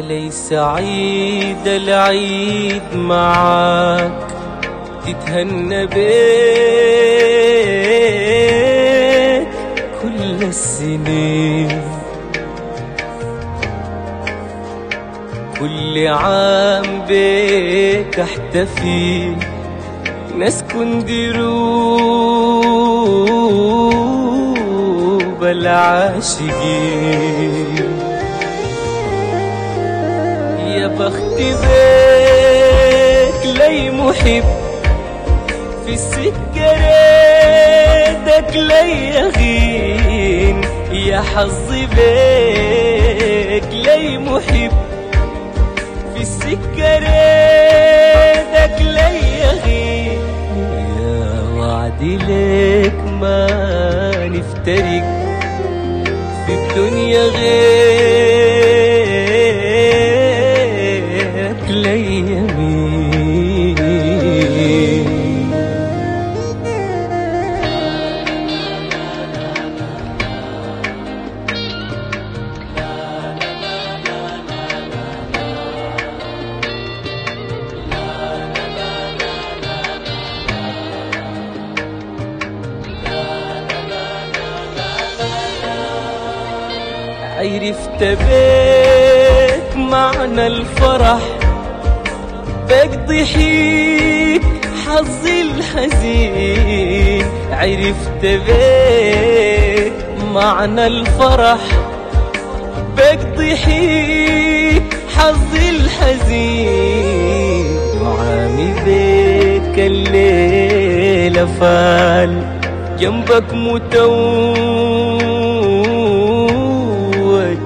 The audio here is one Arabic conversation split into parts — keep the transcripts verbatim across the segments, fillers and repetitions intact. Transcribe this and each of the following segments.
علي سعيد العيد معاك، تتهنى بيك كل السنين، كل عام بيك احتفي، نسكن دروب العاشقين. يا بخت بيك لي محب في السكة ريدك لي يغين، يا حظي بيك لي محب في السكة ريدك لي يغين، يا وعدي ليك ما نفترق في الدنيا غيرك لي يمين. عرفت بيك معنى الفرح، بك ضحيك حظي الحزين. عرفت بيك معنى الفرح، بك ضحيك حظي الحزين. وعامي بيك الليلة فال جنبك متوج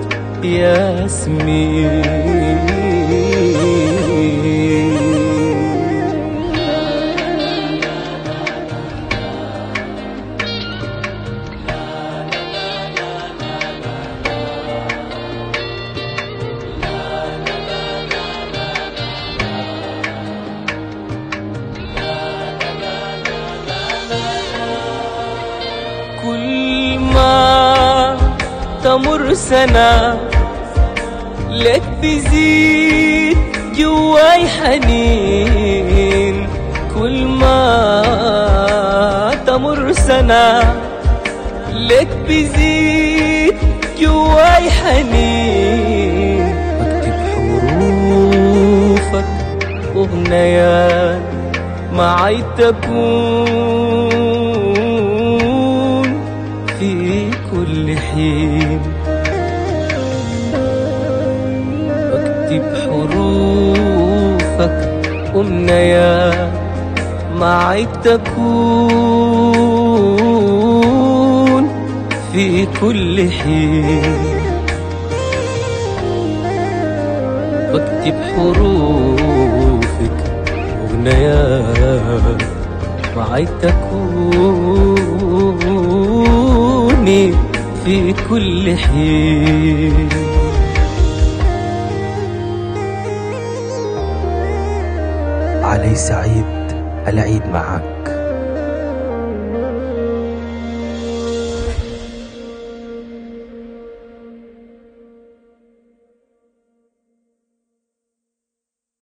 ياسمين. كل ما تمر سنة لك بيزيد جواي حنين، كل ما تمر سنة لك بيزيد جواي حنين. بكتب حروفك أغنيات معي تكون في كل حين. بكتب حروفك أمنيات معي تكون في كل حين. بكتب حروفك أغنيات معي تكوني في كل حين. علي سعيد العيد معك.